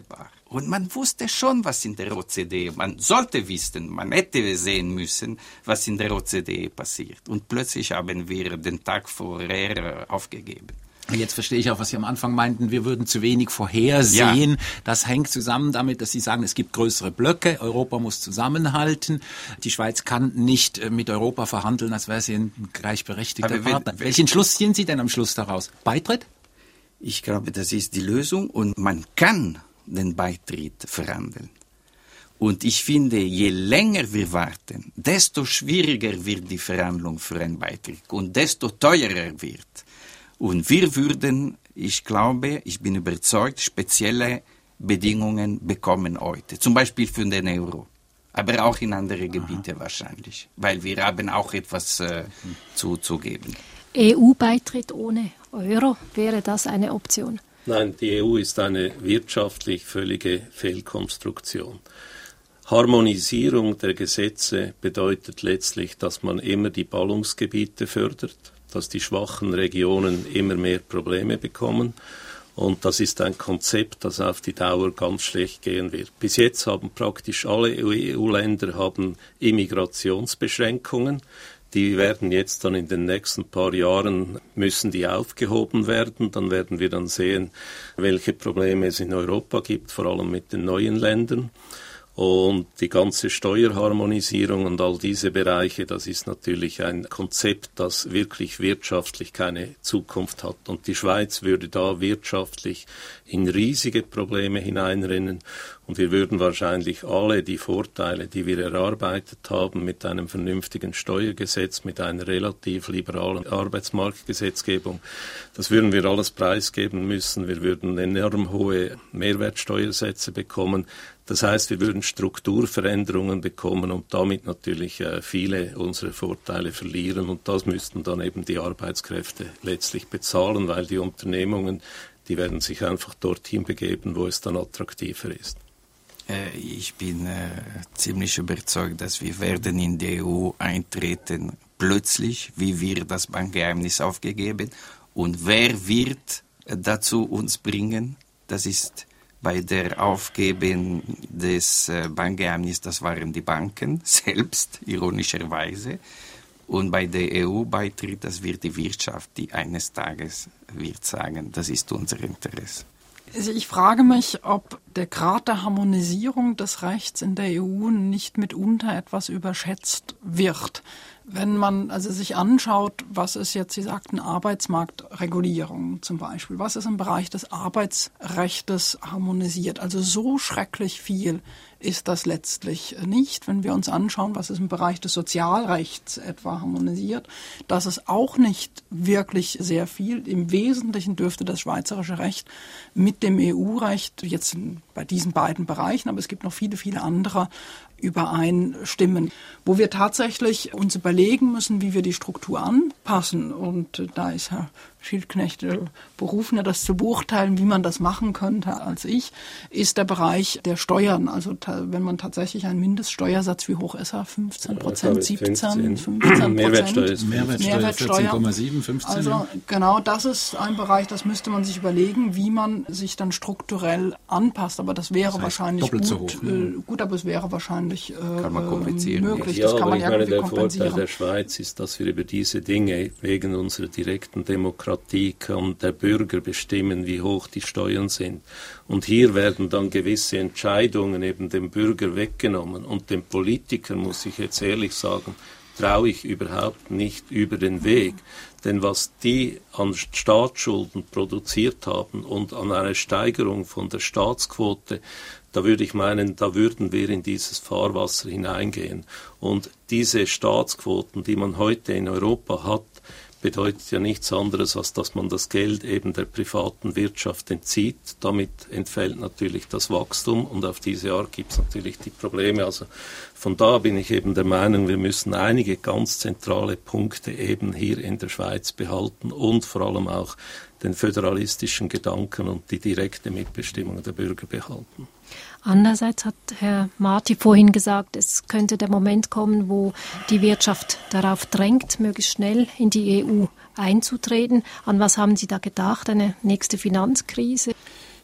Und man wusste schon, was in der OCDE, man sollte wissen, man hätte sehen müssen, was in der OCDE passiert. Und plötzlich haben wir den Tag vorher aufgegeben. Jetzt verstehe ich auch, was Sie am Anfang meinten, wir würden zu wenig vorhersehen. Ja. Das hängt zusammen damit, dass Sie sagen, es gibt größere Blöcke, Europa muss zusammenhalten. Die Schweiz kann nicht mit Europa verhandeln, als wäre sie ein gleichberechtigter Partner. Welchen Schluss ziehen Sie denn am Schluss daraus? Beitritt? Ich glaube, das ist die Lösung und man kann den Beitritt verhandeln. Und ich finde, je länger wir warten, desto schwieriger wird die Verhandlung für einen Beitritt und desto teurer wird. Und wir würden, ich glaube, ich bin überzeugt, spezielle Bedingungen bekommen heute. Zum Beispiel für den Euro. Aber auch in andere Gebiete wahrscheinlich. Weil wir haben auch etwas zuzugeben. EU-Beitritt ohne Euro, wäre das eine Option? Nein, die EU ist eine wirtschaftlich völlige Fehlkonstruktion. Harmonisierung der Gesetze bedeutet letztlich, dass man immer die Ballungsgebiete fördert, dass die schwachen Regionen immer mehr Probleme bekommen. Und das ist ein Konzept, das auf die Dauer ganz schlecht gehen wird. Bis jetzt haben praktisch alle EU-Länder Immigrationsbeschränkungen. Die werden jetzt dann in den nächsten paar Jahren, müssen die aufgehoben werden. Dann werden wir dann sehen, welche Probleme es in Europa gibt, vor allem mit den neuen Ländern. Und die ganze Steuerharmonisierung und all diese Bereiche, das ist natürlich ein Konzept, das wirklich wirtschaftlich keine Zukunft hat. Und die Schweiz würde da wirtschaftlich in riesige Probleme hineinrennen. Und wir würden wahrscheinlich alle die Vorteile, die wir erarbeitet haben mit einem vernünftigen Steuergesetz, mit einer relativ liberalen Arbeitsmarktgesetzgebung, das würden wir alles preisgeben müssen. Wir würden enorm hohe Mehrwertsteuersätze bekommen. Das heißt, wir würden Strukturveränderungen bekommen und damit natürlich viele unserer Vorteile verlieren. Und das müssten dann eben die Arbeitskräfte letztlich bezahlen, weil die Unternehmungen, die werden sich einfach dorthin begeben, wo es dann attraktiver ist. Ich bin ziemlich überzeugt, dass wir werden in die EU eintreten, plötzlich, wie wir das Bankgeheimnis aufgegeben. Und wer wird dazu uns bringen? Das ist bei der Aufgeben des Bankgeheimnisses, das waren die Banken selbst, ironischerweise. Und bei der EU-Beitritt, das wird die Wirtschaft, die eines Tages wird sagen, das ist unser Interesse. Also ich frage mich, ob der Grad der Harmonisierung des Rechts in der EU nicht mitunter etwas überschätzt wird. Wenn man also sich anschaut, was ist jetzt, Sie sagten, Arbeitsmarktregulierung zum Beispiel, was ist im Bereich des Arbeitsrechtes harmonisiert? Also so schrecklich viel ist das letztlich nicht. Wenn wir uns anschauen, was ist im Bereich des Sozialrechts etwa harmonisiert, das ist auch nicht wirklich sehr viel. Im Wesentlichen dürfte das schweizerische Recht mit dem EU-Recht jetzt bei diesen beiden Bereichen, aber es gibt noch viele, viele andere, übereinstimmen, wo wir tatsächlich uns überlegen müssen, wie wir die Struktur anpassen. Und da ist Herr Schildknecht berufener, das zu beurteilen, wie man das machen könnte als ich, ist der Bereich der Steuern. Also wenn man tatsächlich einen Mindeststeuersatz, wie hoch ist er? 15%, 15%? Mehrwertsteuer ist 14,7, 15. Also genau, das ist ein Bereich, das müsste man sich überlegen, wie man sich dann strukturell anpasst. Aber das wäre wahrscheinlich gut, aber es wäre wahrscheinlich kann man kompensieren. Möglich. Ja, Das kann man aber ich meine, der kompensieren. Vorteil der Schweiz ist, dass wir über diese Dinge wegen unserer direkten Demokratie kann der Bürger bestimmen, wie hoch die Steuern sind. Und hier werden dann gewisse Entscheidungen eben dem Bürger weggenommen. Und dem Politiker, muss ich jetzt ehrlich sagen, traue ich überhaupt nicht über den Weg. Denn was die an Staatsschulden produziert haben und an einer Steigerung von der Staatsquote, da würde ich meinen, da würden wir in dieses Fahrwasser hineingehen. Und diese Staatsquoten, die man heute in Europa hat, bedeutet ja nichts anderes, als dass man das Geld eben der privaten Wirtschaft entzieht. Damit entfällt natürlich das Wachstum und auf diese Art gibt es natürlich die Probleme. Also von da bin ich eben der Meinung, wir müssen einige ganz zentrale Punkte eben hier in der Schweiz behalten und vor allem auch den föderalistischen Gedanken und die direkte Mitbestimmung der Bürger behalten. Andererseits hat Herr Marti vorhin gesagt, es könnte der Moment kommen, wo die Wirtschaft darauf drängt, möglichst schnell in die EU einzutreten. An was haben Sie da gedacht? Eine nächste Finanzkrise?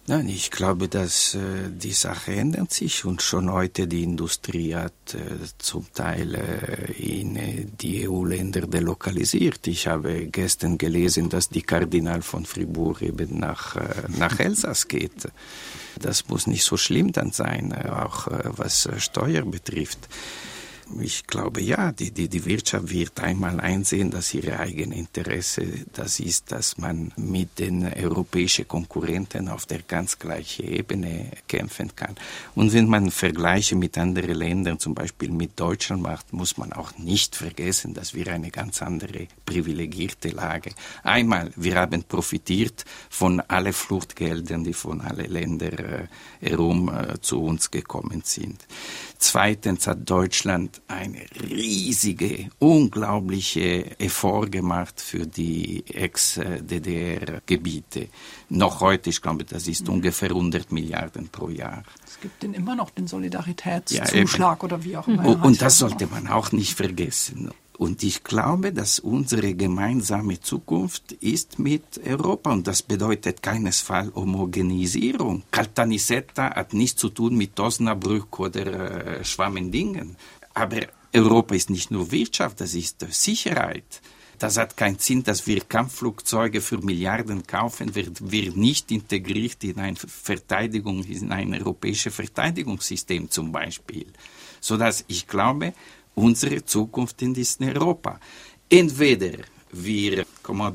Nein, ich glaube, dass die Sache ändert sich und schon heute die Industrie hat zum Teil in die EU-Länder delokalisiert. Ich habe gestern gelesen, dass die Kardinal von Fribourg eben nach Elsass geht. Das muss nicht so schlimm dann sein, auch was Steuer betrifft. Ich glaube, ja, die Wirtschaft wird einmal einsehen, dass ihre eigene Interesse das ist, dass man mit den europäischen Konkurrenten auf der ganz gleichen Ebene kämpfen kann. Und wenn man Vergleiche mit anderen Ländern, zum Beispiel mit Deutschland macht, muss man auch nicht vergessen, dass wir eine ganz andere privilegierte Lage. Einmal, wir haben profitiert von allen Fluchtgeldern, die von allen Ländern herum zu uns gekommen sind. Zweitens hat Deutschland eine riesige, unglaubliche Effort gemacht für die Ex-DDR-Gebiete. Noch heute, ich glaube, das ist ungefähr 100 Milliarden pro Jahr. Es gibt immer noch den Solidaritätszuschlag oder wie auch immer. Und das sollte man auch nicht vergessen. Und ich glaube, dass unsere gemeinsame Zukunft ist mit Europa. Und das bedeutet keinesfalls Homogenisierung. Caltanissetta hat nichts zu tun mit Osnabrück oder Schwamendingen. Aber Europa ist nicht nur Wirtschaft, das ist Sicherheit. Das hat keinen Sinn, dass wir Kampfflugzeuge für Milliarden kaufen, wird nicht integriert in ein europäisches Verteidigungssystem zum Beispiel. Sodass ich glaube, unsere Zukunft ist in Europa. Entweder wir,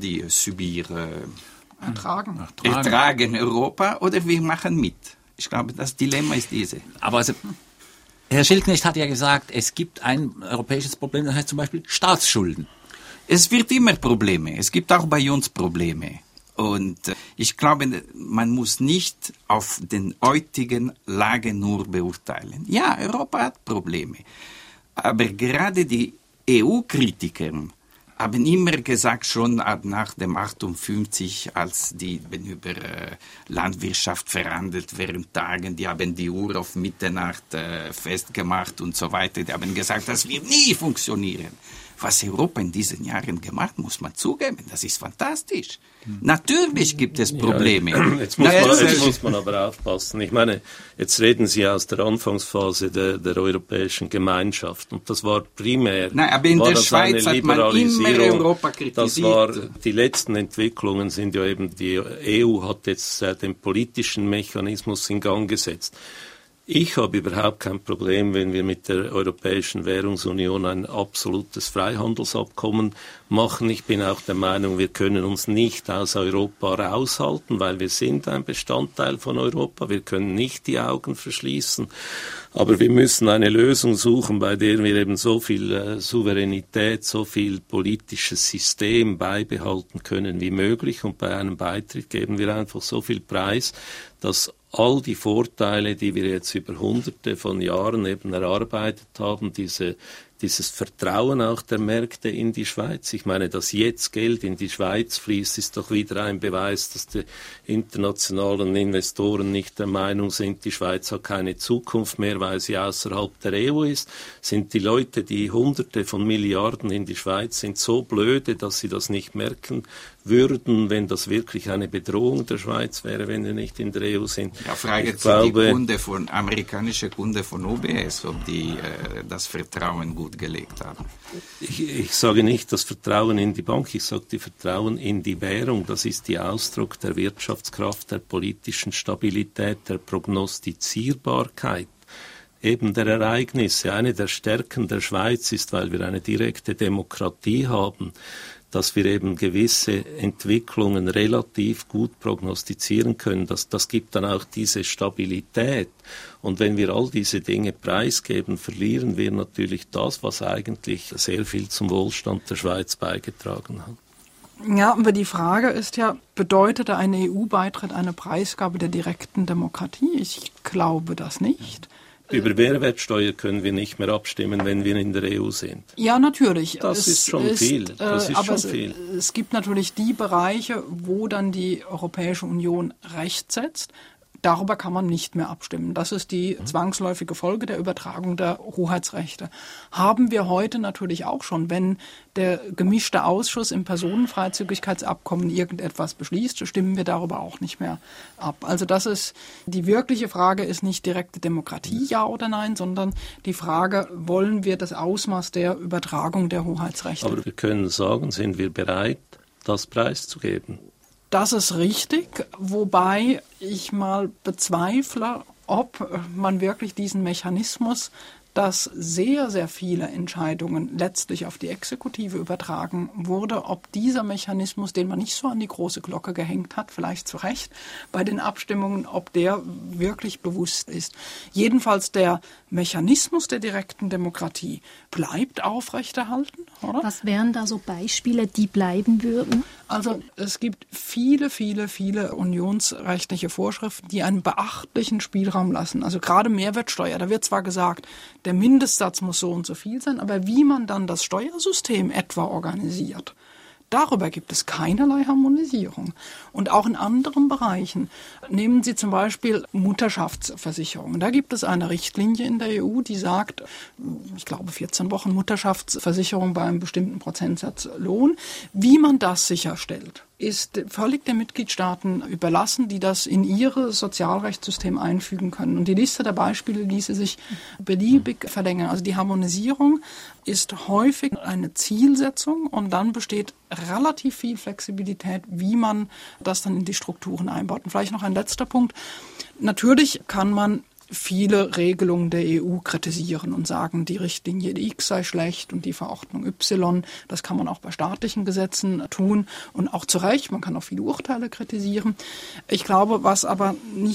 ertragen Europa oder wir machen mit. Ich glaube, das Dilemma ist diese. Aber also, Herr Schildknecht hat ja gesagt, es gibt ein europäisches Problem, das heißt zum Beispiel Staatsschulden. Es wird immer Probleme. Es gibt auch bei uns Probleme. Und ich glaube, man muss nicht auf den heutigen Lage nur beurteilen. Ja, Europa hat Probleme. Aber gerade die EU-Kritiker haben immer gesagt, schon nach dem 58, als die über Landwirtschaft verhandelt während Tagen, die haben die Uhr auf Mitternacht festgemacht und so weiter. Die haben gesagt, das wird nie funktionieren. Was Europa in diesen Jahren gemacht, muss man zugeben, das ist fantastisch. Natürlich gibt es Probleme. Ja, jetzt muss man aber aufpassen. Ich meine, jetzt reden Sie aus der Anfangsphase der Europäischen Gemeinschaft. Und das war primär... Nein, aber in der Schweiz hat man immer Europa kritisiert. Die letzten Entwicklungen sind ja eben, die EU hat jetzt den politischen Mechanismus in Gang gesetzt. Ich habe überhaupt kein Problem, wenn wir mit der Europäischen Währungsunion ein absolutes Freihandelsabkommen machen. Ich bin auch der Meinung, wir können uns nicht aus Europa raushalten, weil wir sind ein Bestandteil von Europa. Wir können nicht die Augen verschließen. Aber wir müssen eine Lösung suchen, bei der wir eben so viel Souveränität, so viel politisches System beibehalten können wie möglich. Und bei einem Beitritt geben wir einfach so viel Preis, dass all die Vorteile, die wir jetzt über Hunderte von Jahren eben erarbeitet haben, dieses Vertrauen auch der Märkte in die Schweiz. Ich meine, dass jetzt Geld in die Schweiz fließt, ist doch wieder ein Beweis, dass die internationalen Investoren nicht der Meinung sind, die Schweiz hat keine Zukunft mehr, weil sie außerhalb der EU ist. Sind die Leute, die Hunderte von Milliarden in die Schweiz sind, so blöde, dass sie das nicht merken würden, wenn das wirklich eine Bedrohung der Schweiz wäre, wenn wir nicht in der EU sind. Ja, frage die amerikanische Kunde von UBS, ob die das Vertrauen gut gelegt haben. Ich sage nicht das Vertrauen in die Bank, ich sage die Vertrauen in die Währung. Das ist die Ausdruck der Wirtschaftskraft, der politischen Stabilität, der Prognostizierbarkeit eben der Ereignisse. Eine der Stärken der Schweiz ist, weil wir eine direkte Demokratie haben, dass wir eben gewisse Entwicklungen relativ gut prognostizieren können. Das gibt dann auch diese Stabilität. Und wenn wir all diese Dinge preisgeben, verlieren wir natürlich das, was eigentlich sehr viel zum Wohlstand der Schweiz beigetragen hat. Ja, aber die Frage ist ja, bedeutete ein EU-Beitritt eine Preisgabe der direkten Demokratie? Ich glaube das nicht. Über Mehrwertsteuer können wir nicht mehr abstimmen, wenn wir in der EU sind. Ja, natürlich. Das ist schon viel. Es gibt natürlich die Bereiche, wo dann die Europäische Union Recht setzt. Darüber kann man nicht mehr abstimmen. Das ist die zwangsläufige Folge der Übertragung der Hoheitsrechte. Haben wir heute natürlich auch schon, wenn der gemischte Ausschuss im Personenfreizügigkeitsabkommen irgendetwas beschließt, stimmen wir darüber auch nicht mehr ab. Also das ist, die wirkliche Frage ist nicht direkte Demokratie, ja oder nein, sondern die Frage, wollen wir das Ausmaß der Übertragung der Hoheitsrechte? Aber wir können sagen, sind wir bereit, das preiszugeben? Das ist richtig, wobei ich mal bezweifle, ob man wirklich diesen Mechanismus, dass sehr, sehr viele Entscheidungen letztlich auf die Exekutive übertragen wurde, ob dieser Mechanismus, den man nicht so an die große Glocke gehängt hat, vielleicht zu Recht bei den Abstimmungen, ob der wirklich bewusst ist. Jedenfalls der Mechanismus der direkten Demokratie bleibt aufrechterhalten, oder? Was wären da so Beispiele, die bleiben würden? Also es gibt viele, viele, viele unionsrechtliche Vorschriften, die einen beachtlichen Spielraum lassen. Also gerade Mehrwertsteuer, da wird zwar gesagt, der Mindestsatz muss so und so viel sein, aber wie man dann das Steuersystem etwa organisiert, darüber gibt es keinerlei Harmonisierung. Und auch in anderen Bereichen. Nehmen Sie zum Beispiel Mutterschaftsversicherung. Da gibt es eine Richtlinie in der EU, die sagt, ich glaube 14 Wochen Mutterschaftsversicherung bei einem bestimmten Prozentsatz Lohn. Wie man das sicherstellt, ist völlig den Mitgliedstaaten überlassen, die das in ihr Sozialrechtssystem einfügen können. Und die Liste der Beispiele ließe sich beliebig verlängern. Also die Harmonisierung ist häufig eine Zielsetzung und dann besteht relativ viel Flexibilität, wie man das dann in die Strukturen einbaut. Und vielleicht noch ein letzter Punkt. Natürlich kann man viele Regelungen der EU kritisieren und sagen, die Richtlinie X sei schlecht und die Verordnung Y. Das kann man auch bei staatlichen Gesetzen tun und auch zu Recht. Man kann auch viele Urteile kritisieren. Ich glaube, was aber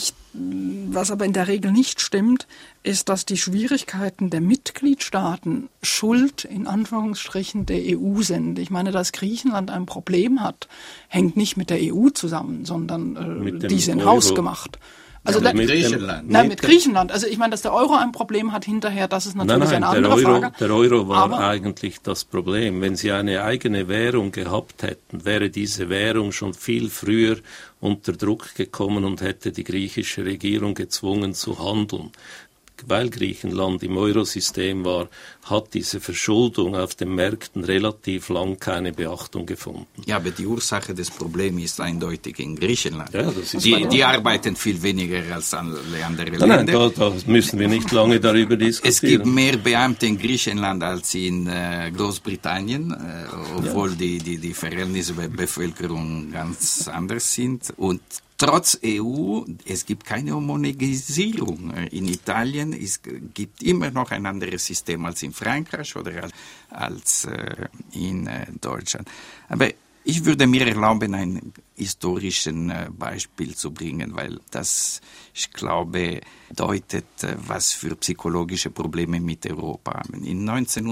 in der Regel nicht stimmt, ist, dass die Schwierigkeiten der Mitgliedstaaten Schuld in Anführungsstrichen der EU sind. Ich meine, dass Griechenland ein Problem hat, hängt nicht mit der EU zusammen, sondern die sind hausgemacht. Also mit Griechenland. Mit Griechenland. Also ich meine, dass der Euro ein Problem hat hinterher, das ist natürlich eine andere Frage. Der Euro war eigentlich das Problem. Wenn Sie eine eigene Währung gehabt hätten, wäre diese Währung schon viel früher unter Druck gekommen und hätte die griechische Regierung gezwungen zu handeln. Weil Griechenland im Eurosystem war, hat diese Verschuldung auf den Märkten relativ lang keine Beachtung gefunden. Ja, aber die Ursache des Problems ist eindeutig in Griechenland. Ja, das ist die arbeiten viel weniger als alle anderen Länder. Nein, da müssen wir nicht lange darüber diskutieren. Es gibt mehr Beamte in Griechenland als in Großbritannien, obwohl die Verhältnisse bei Bevölkerung ganz anders sind. Und trotz EU, es gibt keine Homogenisierung. In Italien gibt immer noch ein anderes System als in Frankreich oder als in Deutschland. Aber ich würde mir erlauben, ein historisches Beispiel zu bringen, weil das, ich glaube, deutet, was für psychologische Probleme mit Europa haben. In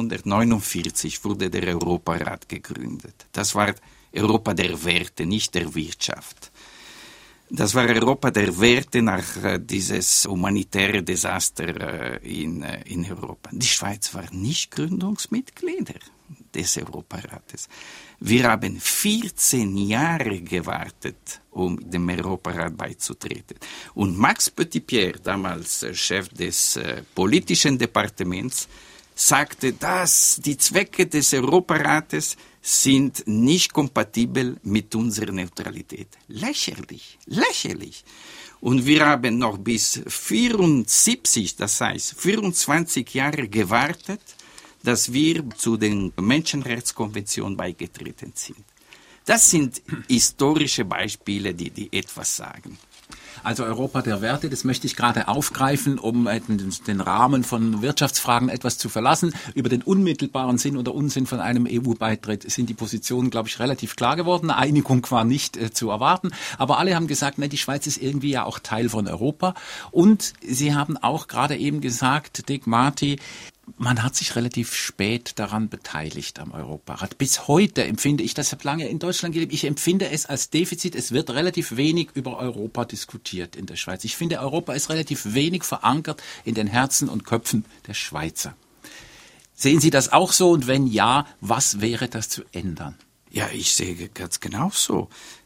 1949 wurde der Europarat gegründet. Das war Europa der Werte, nicht der Wirtschaft. Das war Europa der Werte nach dieses humanitäre Desaster in Europa. Die Schweiz war nicht Gründungsmitglieder des Europarates. Wir haben 14 Jahre gewartet, um dem Europarat beizutreten. Und Max Petitpierre, damals Chef des politischen Departements, sagte, dass die Zwecke des Europarates sind nicht kompatibel mit unserer Neutralität. Lächerlich, lächerlich. Und wir haben noch bis 1974, das heißt 24 Jahre gewartet, dass wir zu den Menschenrechtskonventionen beigetreten sind. Das sind historische Beispiele, die etwas sagen. Also Europa der Werte, das möchte ich gerade aufgreifen, um den Rahmen von Wirtschaftsfragen etwas zu verlassen. Über den unmittelbaren Sinn oder Unsinn von einem EU-Beitritt sind die Positionen, glaube ich, relativ klar geworden. Eine Einigung war nicht zu erwarten. Aber alle haben gesagt, die Schweiz ist irgendwie ja auch Teil von Europa. Und sie haben auch gerade eben gesagt, Dick Marty, man hat sich relativ spät daran beteiligt am Europarat. Bis heute empfinde ich, das habe lange in Deutschland gelebt, ich empfinde es als Defizit. Es wird relativ wenig über Europa diskutiert in der Schweiz. Ich finde, Europa ist relativ wenig verankert in den Herzen und Köpfen der Schweizer. Sehen Sie das auch so? Und wenn ja, was wäre das zu ändern? Ja, ich sehe ganz genau so.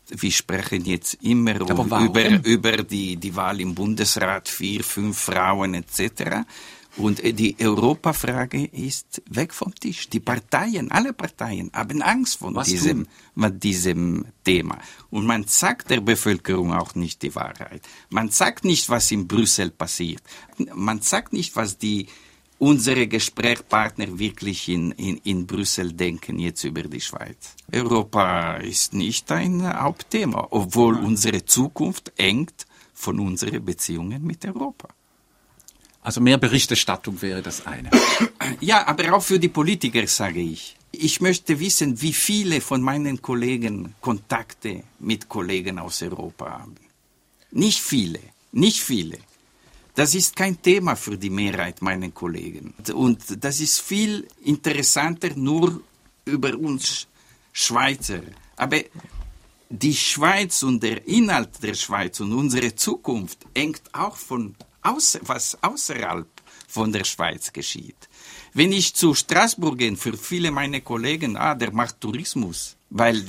wir sprechen jetzt immer über die Wahl im Bundesrat, 4, 5 Frauen etc. Und die Europafrage ist weg vom Tisch. Die Parteien, alle Parteien haben Angst vor diesem Thema. Und man sagt der Bevölkerung auch nicht die Wahrheit. Man sagt nicht, was in Brüssel passiert. Man sagt nicht, was unsere Gesprächspartner wirklich in Brüssel denken jetzt über die Schweiz. Europa ist nicht ein Hauptthema, obwohl unsere Zukunft hängt von unseren Beziehungen mit Europa. Also mehr Berichterstattung wäre das eine. Ja, aber auch für die Politiker sage ich. Ich möchte wissen, wie viele von meinen Kollegen Kontakte mit Kollegen aus Europa haben. Nicht viele. Das ist kein Thema für die Mehrheit meiner Kollegen. Und das ist viel interessanter nur über uns Schweizer. Aber die Schweiz und der Inhalt der Schweiz und unsere Zukunft hängt auch von was außerhalb von der Schweiz geschieht. Wenn ich zu Straßburg gehe, für viele meiner Kollegen, der macht Tourismus, weil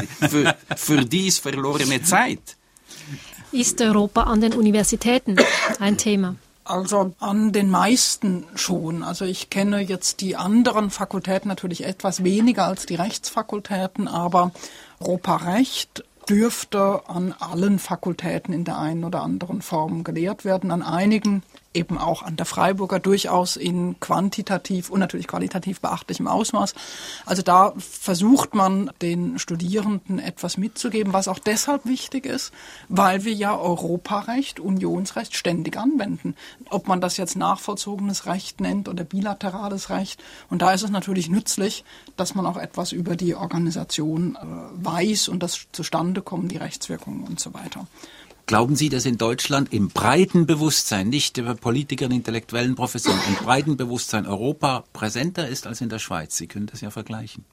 für die ist verlorene Zeit. Ist Europa an den Universitäten ein Thema? Also an den meisten schon. Also ich kenne jetzt die anderen Fakultäten natürlich etwas weniger als die Rechtsfakultäten, aber Europarecht dürfte an allen Fakultäten in der einen oder anderen Form gelehrt werden, an einigen eben auch an der Freiburger durchaus in quantitativ und natürlich qualitativ beachtlichem Ausmaß. Also da versucht man den Studierenden etwas mitzugeben, was auch deshalb wichtig ist, weil wir ja Europarecht, Unionsrecht ständig anwenden. Ob man das jetzt nachvollzogenes Recht nennt oder bilaterales Recht. Und da ist es natürlich nützlich, dass man auch etwas über die Organisation weiß und das Zustandekommen, die Rechtswirkungen und so weiter. Glauben Sie, dass in Deutschland im breiten Bewusstsein, nicht über Politikern, intellektuellen Professoren, im breiten Bewusstsein Europa präsenter ist als in der Schweiz? Sie können das ja vergleichen.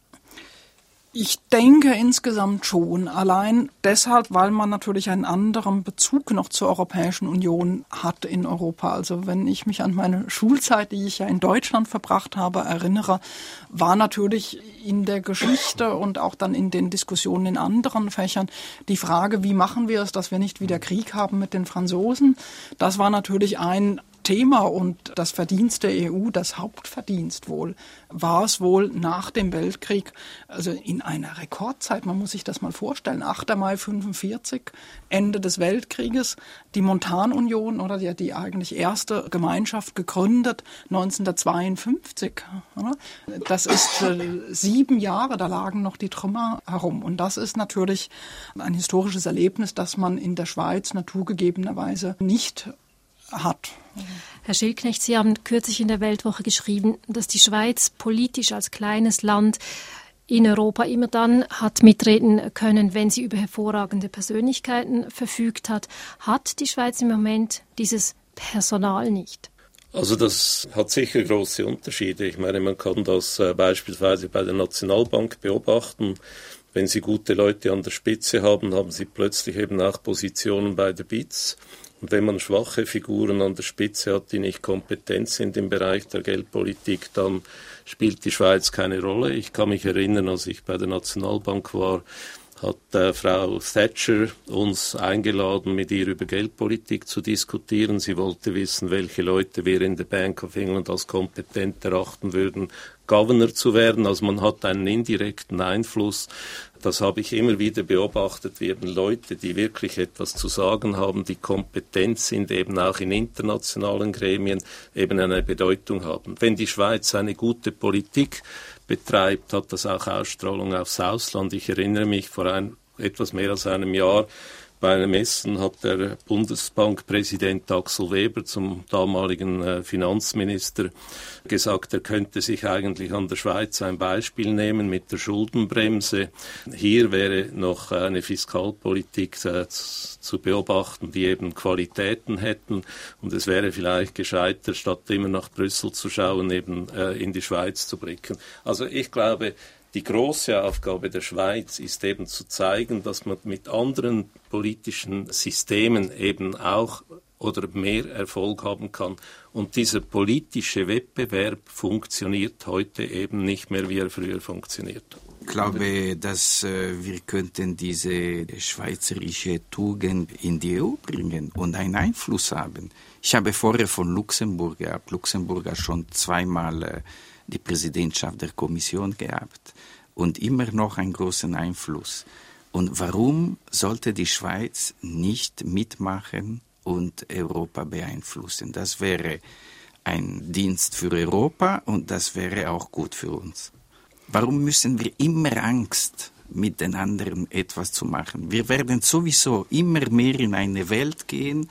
Ich denke insgesamt schon, allein deshalb, weil man natürlich einen anderen Bezug noch zur Europäischen Union hat in Europa. Also wenn ich mich an meine Schulzeit, die ich ja in Deutschland verbracht habe, erinnere, war natürlich in der Geschichte und auch dann in den Diskussionen in anderen Fächern die Frage, wie machen wir es, dass wir nicht wieder Krieg haben mit den Franzosen. Das war natürlich ein Thema und das Verdienst der EU, das Hauptverdienst war es wohl nach dem Weltkrieg, also in einer Rekordzeit, man muss sich das mal vorstellen, 8. Mai 1945, Ende des Weltkrieges, die Montanunion oder die eigentlich erste Gemeinschaft gegründet 1952. Das ist 7 Jahre, da lagen noch die Trümmer herum und das ist natürlich ein historisches Erlebnis, das man in der Schweiz naturgegebenerweise nicht hat. Herr Schildknecht, Sie haben kürzlich in der Weltwoche geschrieben, dass die Schweiz politisch als kleines Land in Europa immer dann hat mitreden können, wenn sie über hervorragende Persönlichkeiten verfügt hat. Hat die Schweiz im Moment dieses Personal nicht? Also das hat sicher große Unterschiede. Ich meine, man kann das beispielsweise bei der Nationalbank beobachten. Wenn Sie gute Leute an der Spitze haben, haben Sie plötzlich eben auch Positionen bei der BIZ. Und wenn man schwache Figuren an der Spitze hat, die nicht kompetent sind im Bereich der Geldpolitik, dann spielt die Schweiz keine Rolle. Ich kann mich erinnern, als ich bei der Nationalbank war, hat Frau Thatcher uns eingeladen, mit ihr über Geldpolitik zu diskutieren. Sie wollte wissen, welche Leute wir in der Bank of England als kompetent erachten würden, Governor zu werden. Also man hat einen indirekten Einfluss. Das habe ich immer wieder beobachtet, wie eben Leute, die wirklich etwas zu sagen haben, die kompetent sind, eben auch in internationalen Gremien, eben eine Bedeutung haben. Wenn die Schweiz eine gute Politik betreibt, hat das auch Ausstrahlung aufs Ausland. Ich erinnere mich, vor etwas mehr als einem Jahr bei einem Essen hat der Bundesbankpräsident Axel Weber zum damaligen Finanzminister gesagt, er könnte sich eigentlich an der Schweiz ein Beispiel nehmen mit der Schuldenbremse. Hier wäre noch eine Fiskalpolitik zu beobachten, die eben Qualitäten hätten. Und es wäre vielleicht gescheiter, statt immer nach Brüssel zu schauen, eben in die Schweiz zu blicken. Also ich glaube, die große Aufgabe der Schweiz ist eben zu zeigen, dass man mit anderen politischen Systemen eben auch oder mehr Erfolg haben kann. Und dieser politische Wettbewerb funktioniert heute eben nicht mehr, wie er früher funktioniert. glaube, dass wir könnten diese schweizerische Tugend in die EU bringen und einen Einfluss haben. Ich habe vorher von Luxemburg gehabt. Luxemburg hat schon zweimal die Präsidentschaft der Kommission gehabt und immer noch einen großen Einfluss. Und warum sollte die Schweiz nicht mitmachen und Europa beeinflussen? Das wäre ein Dienst für Europa und das wäre auch gut für uns. Warum müssen wir immer Angst, mit den anderen etwas zu machen? Wir werden sowieso immer mehr in eine Welt gehen,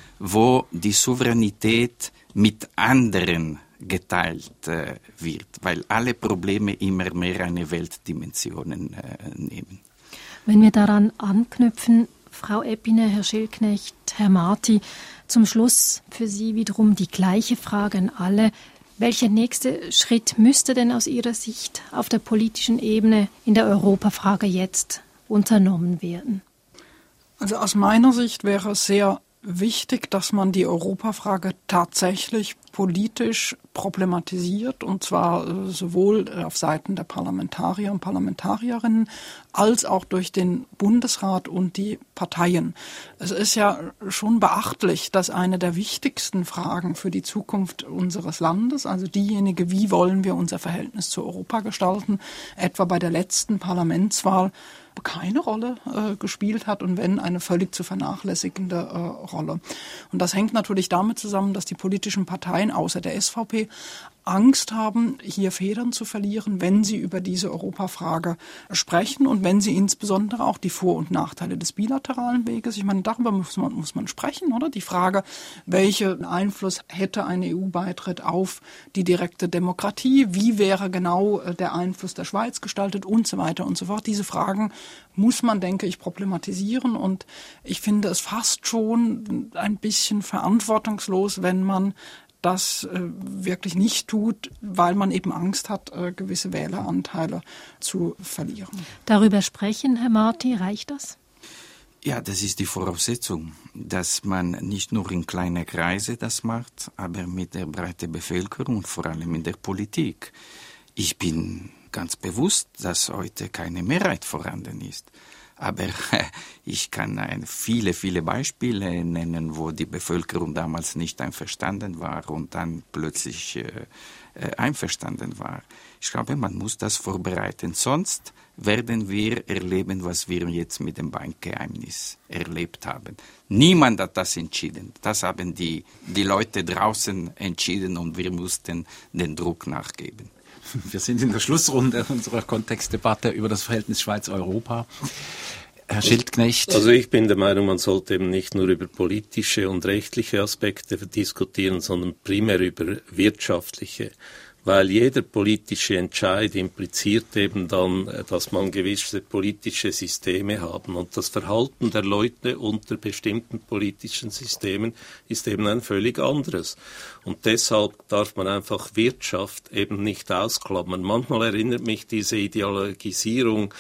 wo die Souveränität mit anderen geteilt wird, weil alle Probleme immer mehr eine Weltdimensionen nehmen. Wenn wir daran anknüpfen, Frau Epine, Herr Schildknecht, Herr Marti, zum Schluss für Sie wiederum die gleiche Frage an alle. Welcher nächste Schritt müsste denn aus Ihrer Sicht auf der politischen Ebene in der Europafrage jetzt unternommen werden? Also aus meiner Sicht wäre es sehr wichtig, dass man die Europafrage tatsächlich politisch problematisiert, und zwar sowohl auf Seiten der Parlamentarier und Parlamentarierinnen als auch durch den Bundesrat und die Parteien. Es ist ja schon beachtlich, dass eine der wichtigsten Fragen für die Zukunft unseres Landes, also diejenige, wie wollen wir unser Verhältnis zu Europa gestalten, etwa bei der letzten Parlamentswahl keine Rolle gespielt hat und wenn eine völlig zu vernachlässigende Rolle. Und das hängt natürlich damit zusammen, dass die politischen Parteien außer der SVP Angst haben, hier Federn zu verlieren, wenn sie über diese Europafrage sprechen und wenn sie insbesondere auch die Vor- und Nachteile des bilateralen Weges, ich meine, darüber muss man sprechen, oder? Die Frage, welchen Einfluss hätte ein EU-Beitritt auf die direkte Demokratie, wie wäre genau der Einfluss der Schweiz gestaltet und so weiter und so fort. Diese Fragen muss man, denke ich, problematisieren und ich finde es fast schon ein bisschen verantwortungslos, wenn man das wirklich nicht tut, weil man eben Angst hat, gewisse Wähleranteile zu verlieren. Darüber sprechen, Herr Marti, reicht das? Ja, das ist die Voraussetzung, dass man nicht nur in kleinen Kreisen das macht, aber mit der breiten Bevölkerung und vor allem in der Politik. Ich bin ganz bewusst, dass heute keine Mehrheit vorhanden ist. Aber ich kann viele Beispiele nennen, wo die Bevölkerung damals nicht einverstanden war und dann plötzlich einverstanden war. Ich glaube, man muss das vorbereiten. Sonst werden wir erleben, was wir jetzt mit dem Bankgeheimnis erlebt haben. Niemand hat das entschieden. Das haben die Leute draußen entschieden und wir mussten den Druck nachgeben. Wir sind in der Schlussrunde unserer Kontextdebatte über das Verhältnis Schweiz-Europa. Herr Schildknecht. Also ich bin der Meinung, man sollte eben nicht nur über politische und rechtliche Aspekte diskutieren, sondern primär über wirtschaftliche. Weil jeder politische Entscheid impliziert eben dann, dass man gewisse politische Systeme haben. Und das Verhalten der Leute unter bestimmten politischen Systemen ist eben ein völlig anderes. Und deshalb darf man einfach Wirtschaft eben nicht ausklammern. Manchmal erinnert mich diese Idealisierung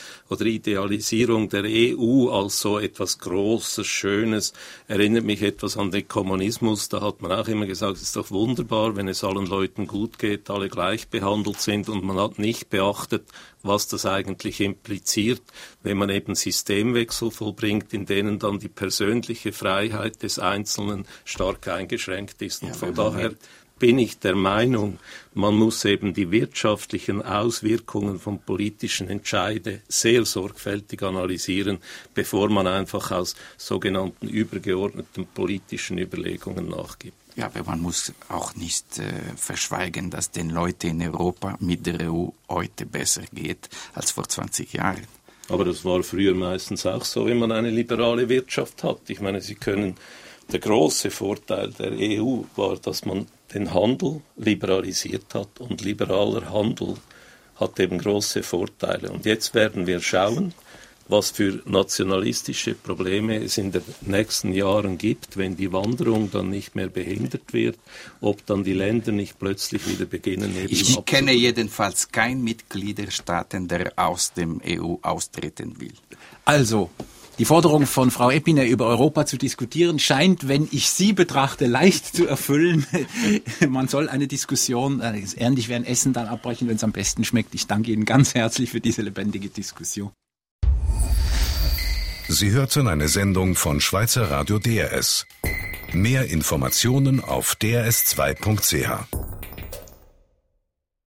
der EU als so etwas Großes, Schönes, erinnert mich etwas an den Kommunismus. Da hat man auch immer gesagt, es ist doch wunderbar, wenn es allen Leuten gut geht, alle gleich behandelt sind und man hat nicht beachtet, was das eigentlich impliziert, wenn man eben Systemwechsel vollbringt, in denen dann die persönliche Freiheit des Einzelnen stark eingeschränkt ist. Und von daher bin ich der Meinung, man muss eben die wirtschaftlichen Auswirkungen von politischen Entscheiden sehr sorgfältig analysieren, bevor man einfach aus sogenannten übergeordneten politischen Überlegungen nachgibt. Ja, aber man muss auch nicht verschweigen, dass den Leuten in Europa mit der EU heute besser geht als vor 20 Jahren. Aber das war früher meistens auch so, wenn man eine liberale Wirtschaft hat. Ich meine, der große Vorteil der EU war, dass man den Handel liberalisiert hat und liberaler Handel hat eben große Vorteile. Und jetzt werden wir schauen, was für nationalistische Probleme es in den nächsten Jahren gibt, wenn die Wanderung dann nicht mehr behindert wird, ob dann die Länder nicht plötzlich wieder beginnen. Ich kenne jedenfalls keinen Mitgliedstaaten, der aus dem EU austreten will. Also, Die Forderung von Frau Epiner, über Europa zu diskutieren, scheint, wenn ich sie betrachte, leicht zu erfüllen. Man soll eine Diskussion, ähnlich wie ein Essen, dann abbrechen, wenn es am besten schmeckt. Ich danke Ihnen ganz herzlich für diese lebendige Diskussion. Sie hörten eine Sendung von Schweizer Radio DRS. Mehr Informationen auf drs2.ch.